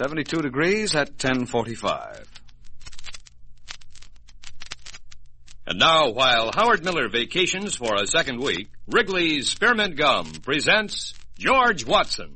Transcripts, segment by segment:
72 degrees at 10:45. And now, while Howard Miller vacations for a second week, Wrigley's Spearmint Gum presents George Watson.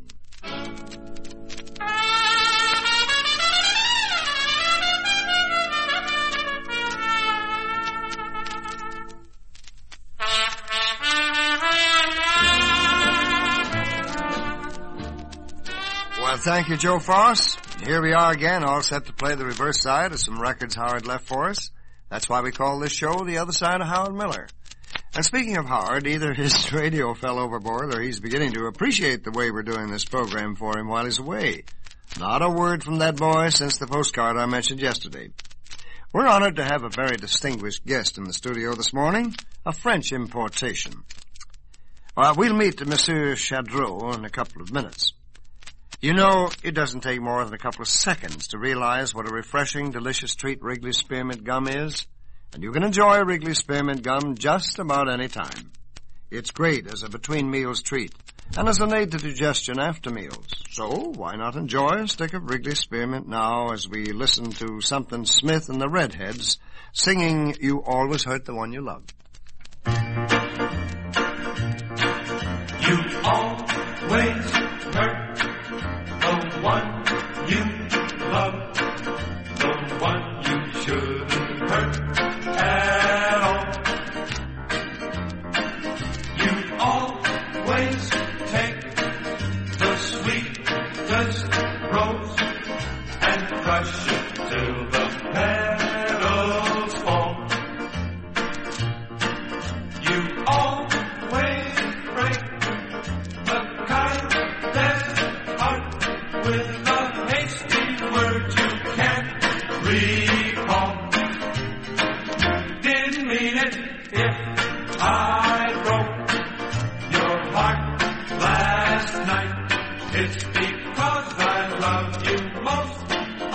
Well, thank you, Joe Foss. Here we are again, all set to play the reverse side of some records Howard left for us. That's why we call this show The Other Side of Howard Miller. And speaking of Howard, either his radio fell overboard or he's beginning to appreciate the way we're doing this program for him while he's away. Not a word from that boy since the postcard I mentioned yesterday. We're honored to have a very distinguished guest in the studio this morning, a French importation. We'll meet Monsieur Chadreau in a couple of minutes. You know, it doesn't take more than a couple of seconds to realize what a refreshing, delicious treat Wrigley's Spearmint Gum is. And you can enjoy Wrigley's Spearmint Gum just about any time. It's great as a between-meals treat and as an aid to digestion after meals. So why not enjoy a stick of Wrigley's Spearmint now as we listen to Something Smith and the Redheads singing You Always Hurt the One You Love. You always hurt the one you love, the one you shouldn't hurt at all. You always take the sweetest rose and crush it till the petals fall. You always break the kindest heart with a hasty word you can't recall. Didn't mean it if I broke your heart last night. It's because I love you most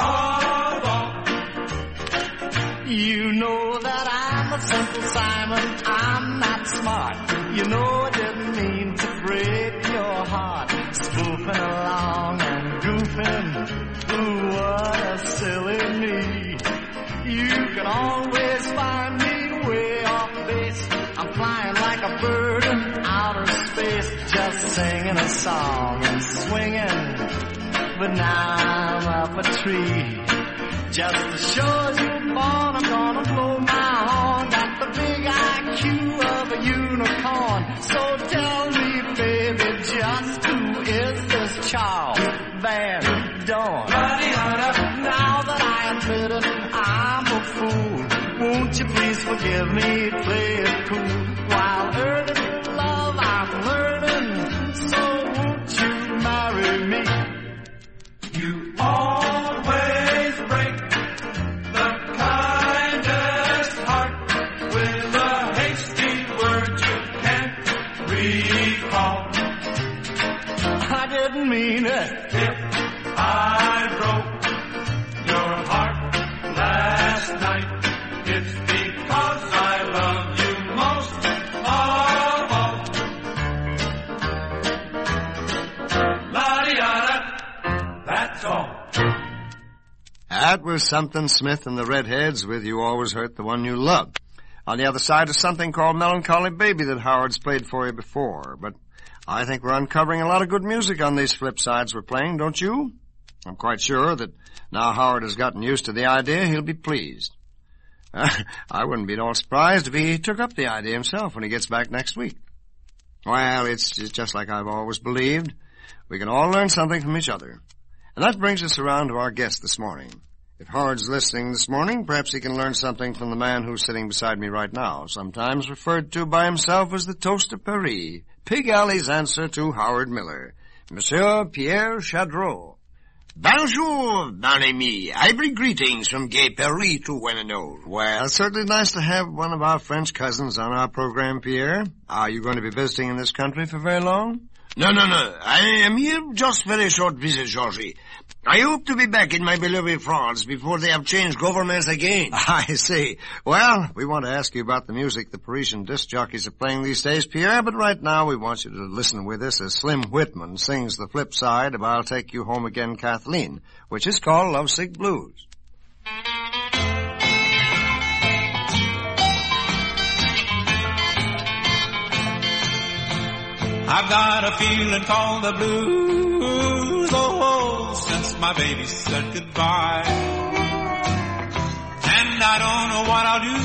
of all. You know that I'm a simple Simon, I'm not smart. You know I didn't mean to break your heart. Spoofing along and goofing, ooh, what a silly me. You can always find me way off base. I'm flying like a bird in outer space, just singing a song and swinging. But now I'm up a tree. Just to show you, born, I'm gonna blow my horn. Got the big IQ of a unicorn. So tell me, baby, just who is this Charles Van Dorn? Now that I admit it, I'm a fool. Won't you please forgive me, play it cool. While earning love, I'm learning. So won't you marry me? You always break the kindest heart with a hasty word you can't recall. I didn't mean it. If I broke your heart last night, it's because I love you most of all. La-di-da-da, that's all. That was Something Smith and the Redheads with You Always Hurt the One You Love. On the other side is something called Melancholy Baby that Howard's played for you before. But I think we're uncovering a lot of good music on these flip sides we're playing, don't you? I'm quite sure that now Howard has gotten used to the idea, he'll be pleased. I wouldn't be at all surprised if he took up the idea himself when he gets back next week. Well, it's just like I've always believed. We can all learn something from each other. And that brings us around to our guest this morning. If Howard's listening this morning, perhaps he can learn something from the man who's sitting beside me right now, sometimes referred to by himself as the Toast of Paris, Pig Alley's answer to Howard Miller, Monsieur Pierre Chadreau. Bonjour, mon ami. I bring greetings from gay Paris to one and all. Well, it's certainly nice to have one of our French cousins on our program, Pierre. Are you going to be visiting in this country for very long? No. I am here just for a short visit, Georgie. I hope to be back in my beloved France before they have changed governments again. I see. Well, we want to ask you about the music the Parisian disc jockeys are playing these days, Pierre, but right now we want you to listen with us as Slim Whitman sings the flip side of I'll Take You Home Again, Kathleen, which is called Lovesick Blues. I've got a feeling called the blues, oh, since my baby said goodbye. And I don't know what I'll do.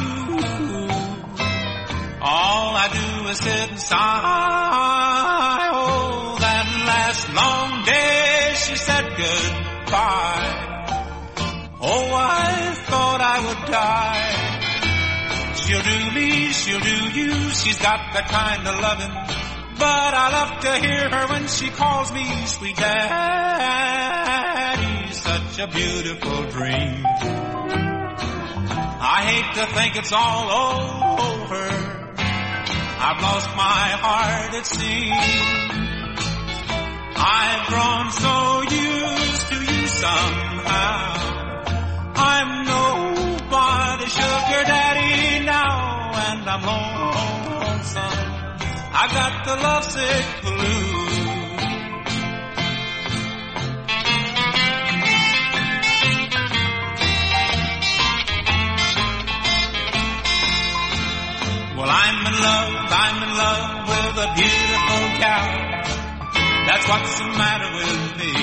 All I do is sit and sigh. Oh, that last long day she said goodbye. Oh, I thought I would die. She'll do me, she'll do you, she's got that kind of loving. But I love to hear her when she calls me sweet daddy. Such a beautiful dream. I hate to think it's all over. I've lost my heart, it seems. I've grown so used to you somehow. I'm nobody's sugar daddy now, and I'm lonesome. I got the lovesick blues. Well, I'm in love with a beautiful gal. That's what's the matter with me.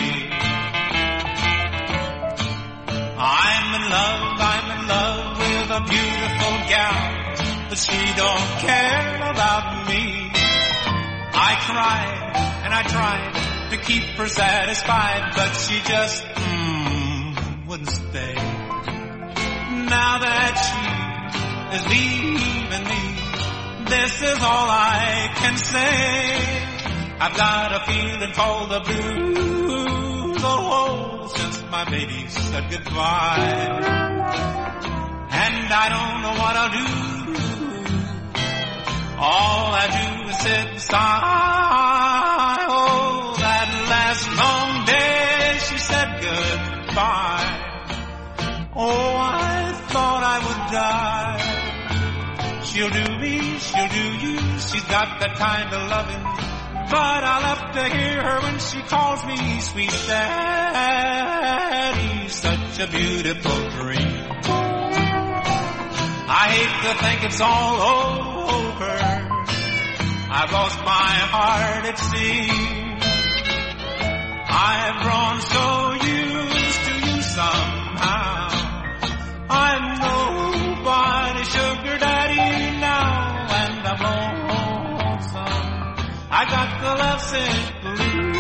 I'm in love with a beautiful gal, but she don't care about me. I tried and I tried to keep her satisfied, but she just wouldn't stay. Now that she is leaving me, this is all I can say. I've got a feeling called the blues, oh, since my baby said goodbye. And I don't know what I'll do. All I do is sit and sigh. Oh, that last long day she said goodbye. Oh, I thought I would die. She'll do me, she'll do you, she's got that kind of loving. But I love to hear her when she calls me sweet daddy. Such a beautiful dream. I hate to think it's all over. I've lost my heart, it seems. I've grown so used to you somehow. I'm nobody's sugar daddy now, and I'm lonesome. I got the lovesick blues.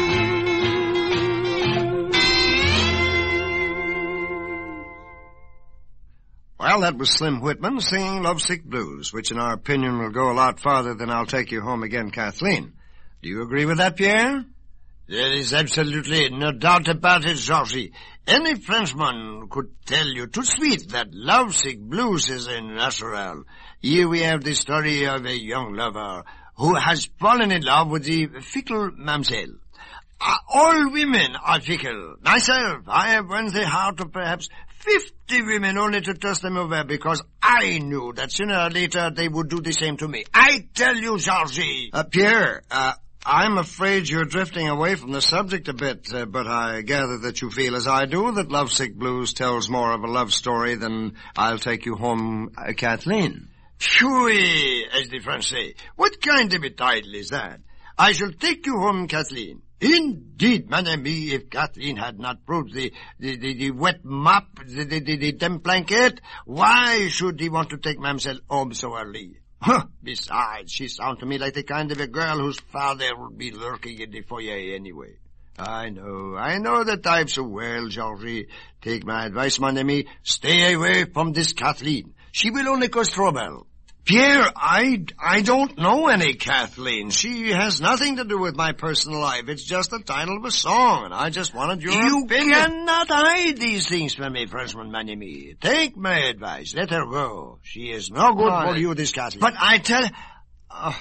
Well, that was Slim Whitman singing Lovesick Blues, which in our opinion will go a lot farther than I'll Take You Home Again, Kathleen. Do you agree with that, Pierre? There is absolutely no doubt about it, Georgie. Any Frenchman could tell you too sweet that Lovesick Blues is a natural. Here we have the story of a young lover who has fallen in love with the fickle mamselle. All women are fickle. Myself, I have won the heart of perhaps 50 women only to toss them over because I knew that sooner or later they would do the same to me. I tell you, Georgie. Pierre, I'm afraid you're drifting away from the subject a bit, but I gather that you feel as I do that Lovesick Blues tells more of a love story than I'll Take You Home, Kathleen. Phew, as the French say. What kind of a title is that? I shall take you home, Kathleen. Indeed, mon ami, if Kathleen had not proved the wet mop, the damp blanket, why should he want to take Mademoiselle home so early? Huh. Besides, she sounds to me like the kind of a girl whose father would be lurking in the foyer anyway. I know the type so well, Georgie. Take my advice, mon ami. Stay away from this Kathleen. She will only cause trouble. Pierre, I don't know any Kathleen. She has nothing to do with my personal life. It's just the title of a song, and I just wanted your opinion. You cannot hide these things from me, Frenchman, mon ami. Take my advice. Let her go. She is no good for you, this Kathleen. But I tell...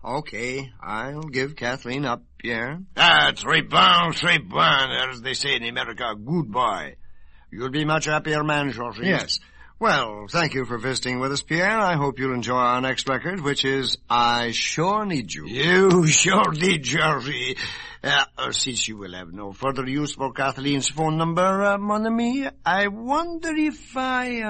Okay, I'll give Kathleen up, Pierre. Très bon, as they say in America. Good boy. You'll be much happier man, Georgie. Yes. Well, thank you for visiting with us, Pierre. I hope you'll enjoy our next record, which is I Sure Need You. You sure did, Georgie. Since you will have no further use for Kathleen's phone number, mon ami, I wonder if I...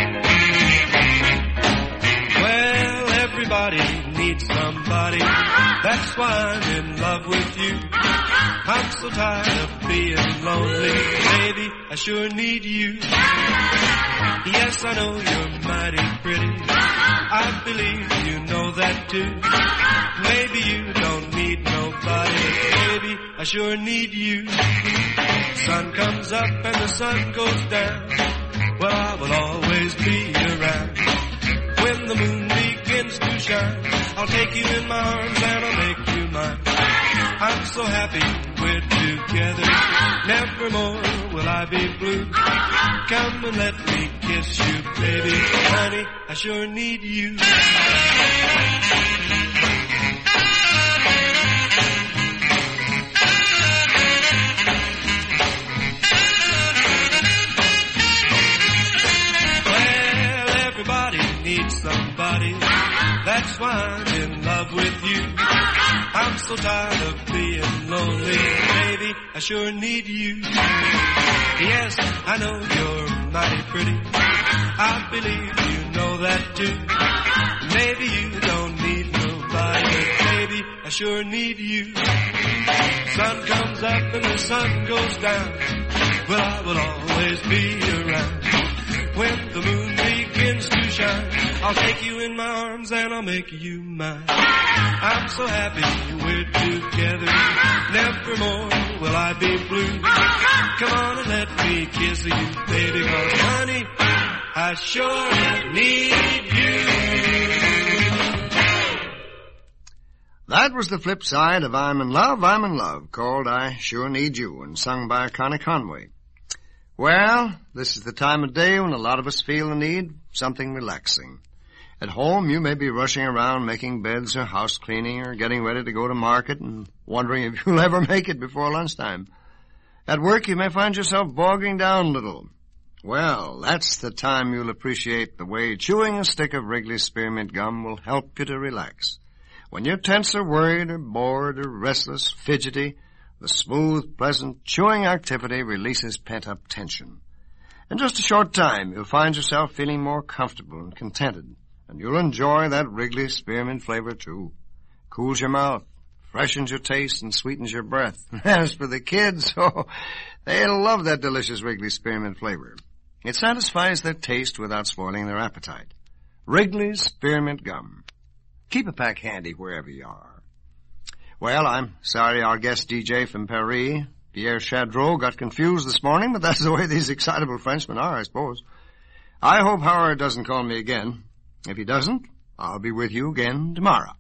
Well, everybody needs somebody. That's why I'm in love with you. I'm so tired of being lonely. Baby, I sure need you. Yes, I know you're mighty pretty. I believe you know that too. Maybe you don't need nobody. Baby, I sure need you. Sun comes up and the sun goes down. Well, I will always be around. When the moon begins to shine, I'll take you in my arms and I'll make you mine. I'm so happy we're together. Nevermore will I be blue. Come and let me kiss you, baby. Honey, I sure need you. Well, everybody needs somebody. That's why I'm in love with you. I'm so tired of being lonely. Baby, I sure need you. Yes, I know you're mighty pretty. I believe you know that too. Maybe you don't need nobody, but baby, I sure need you. Sun comes up and the sun goes down. Well, I will always be around. When the moon begins to shine, I'll take you in my arms and I'll make you mine. I'm so happy we're together. Nevermore will I be blue. Come on and let me kiss you, baby, 'cause honey, I sure need you. That was the flip side of I'm in Love, called I Sure Need You, and sung by Connie Conway. Well, this is the time of day when a lot of us feel the need something relaxing. At home, you may be rushing around making beds or house cleaning or getting ready to go to market and wondering if you'll ever make it before lunchtime. At work, you may find yourself bogging down a little. Well, that's the time you'll appreciate the way chewing a stick of Wrigley's Spearmint Gum will help you to relax. When you're tense or worried or bored or restless, fidgety, the smooth, pleasant chewing activity releases pent-up tension. In just a short time, you'll find yourself feeling more comfortable and contented, and you'll enjoy that Wrigley's Spearmint flavor, too. Cools your mouth, freshens your taste, and sweetens your breath. As for the kids, oh, they'll love that delicious Wrigley's Spearmint flavor. It satisfies their taste without spoiling their appetite. Wrigley's Spearmint Gum. Keep a pack handy wherever you are. Well, I'm sorry our guest DJ from Paris, Pierre Chadreau, got confused this morning, but that's the way these excitable Frenchmen are, I suppose. I hope Howard doesn't call me again. If he doesn't, I'll be with you again tomorrow.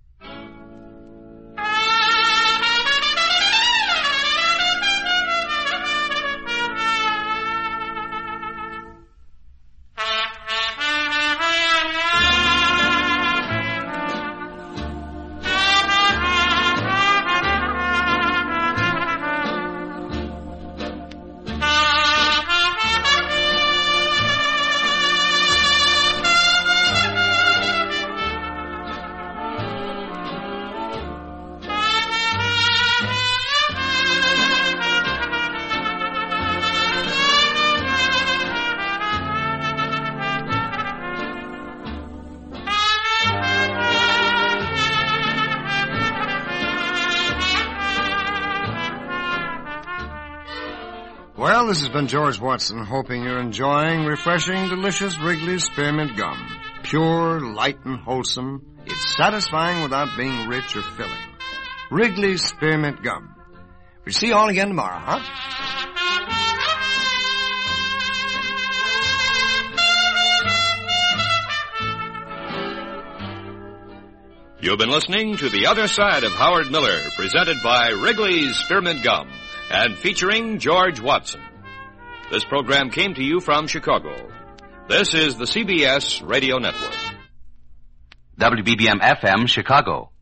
Well, this has been George Watson, hoping you're enjoying refreshing, delicious Wrigley's Spearmint Gum. Pure, light, and wholesome. It's satisfying without being rich or filling. Wrigley's Spearmint Gum. We'll see you all again tomorrow, huh? You've been listening to The Other Side of Howard Miller, presented by Wrigley's Spearmint Gum and featuring George Watson. This program came to you from Chicago. This is the CBS Radio Network. WBBM FM, Chicago.